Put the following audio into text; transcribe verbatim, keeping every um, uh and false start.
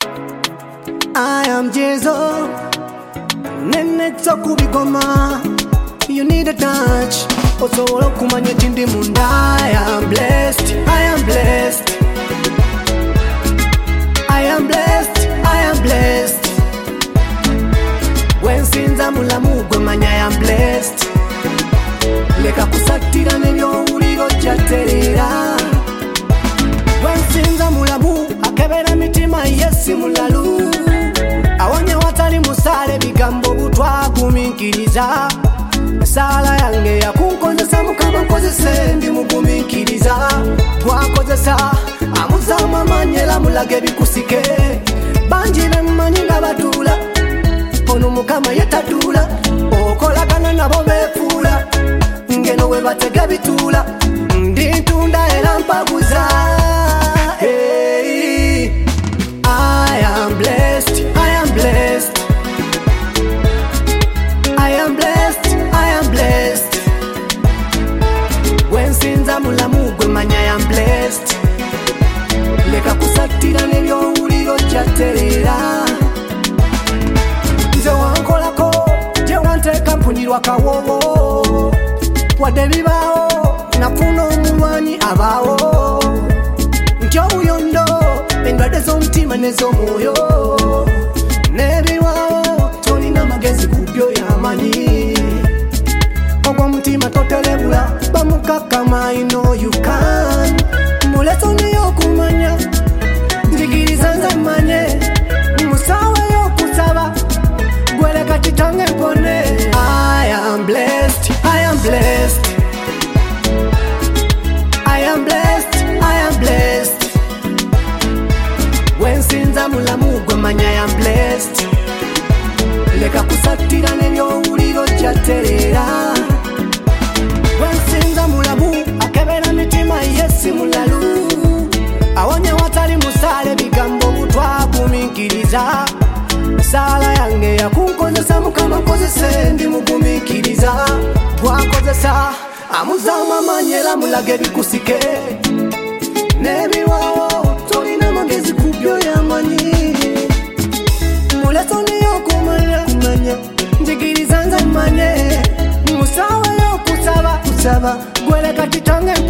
I am Jezo, nenetso kubigoma. You need a touch, osobola okumanya tindi munda. I am blessed, I am blessed, I am blessed, I am blessed. When sinza mulamu gwe manya I am blessed. Leka kusatira nebyowuliro jaterera. When sinza mulamu akebera mitima yesi mulalu. Awanya watali musale bigambo butwaguminkiriza. Sala yange ya kunkozesa mukama nkozese ndi mugumikiriza. Twakozesa amuzama manyela mulage bikusike. Banji bemanyi nga batula ono mukama yetadula. Okolagana nabo befuula ngeno we batega bitula. Ndi ntunda era mpaguza. Hey, I am blessed, I am blessed, I am blessed, I am blessed. When sinza mulamu gwe manya I am blessed. Leka kusatira nebyowuliro jaterera. Nze wankolako je wanteeka mpunirwa kawowo. Wadde bibaawo nafuna omulwanyi abaawo. Ntyo buyondo endwadde z'omutima n'ez'omwoyo. N'ebirwawo tolina magezi ku byo yamanyi. Ogw'omutima totelebula bamukakama I know you can. Muleso niyo okumanya njigiriza nze mmanye. Musawe y'okusaba gwele kati tange mpone. I am blessed, I am blessed, I am blessed, I am blessed. When sinza mulamu gwe manya I am blessed. Leka kusatira nebyowuliro jaterera. When sinza mulamu akebera mitima yesi mulalu. Awanya watali musale bigambo butwaguminkiriza. Sala yange ya kunkozesa mukama nkozese ndi mugumikiriza. Twakozesa amuzama manyela mulage bikusike. N'ebirwawo tolina magezi ku byo yamanyi. Muleso niyo okumanya kumanya njigiriza nze mmanye. Musawe y'okusaba kusaba gwele kati tange